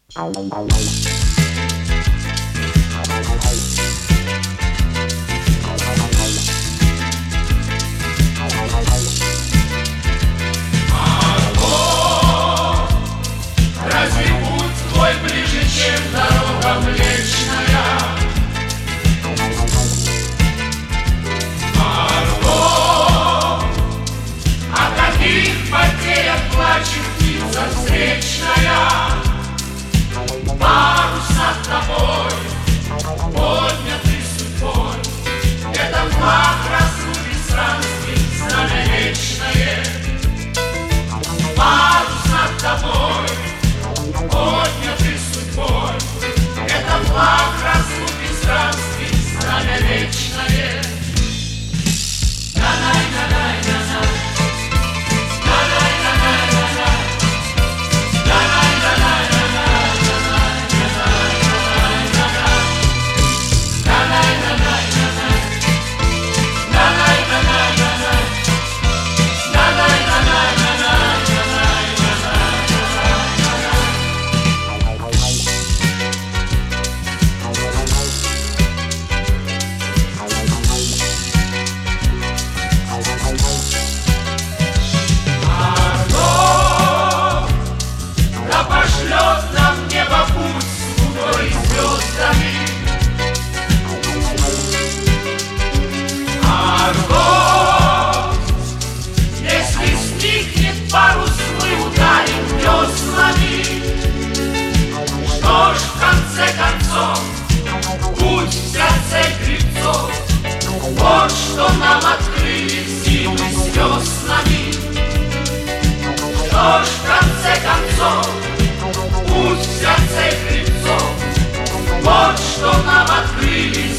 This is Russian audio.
Разве путь твой ближе, чем дорога Млечная? Марго, о каких потерях плачет птица встречная? Парус над тобой, поднятый судьбой, это флаг разлуки странствий, знамя вечное. Парус над тобой, поднятый судьбой, это флаг разлуки странствий, знамя вечное. Парус мы ударим веслами. Что ж, в конце концов, путь вся цель гребцов. Вот что нам открыли зимы с веснами. Что ж, в конце концов, путь вся цель гребцов. Вот что нам открыли